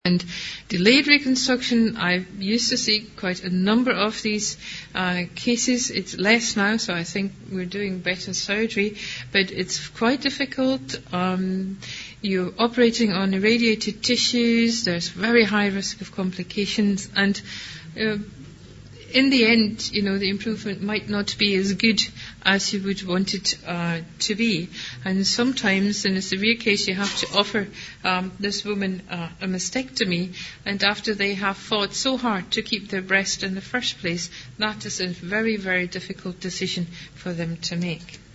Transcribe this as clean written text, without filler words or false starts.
And delayed reconstruction, I used to see quite a number of these cases. It's less now, so I think we're doing better surgery, but it's quite difficult. You're operating on irradiated tissues. There's very high risk of complications, and in the end, the improvement might not be as good as you would want it to be. And sometimes, in a severe case, you have to offer this woman a mastectomy, and after they have fought so hard to keep their breast in the first place, that is a very, very difficult decision for them to make.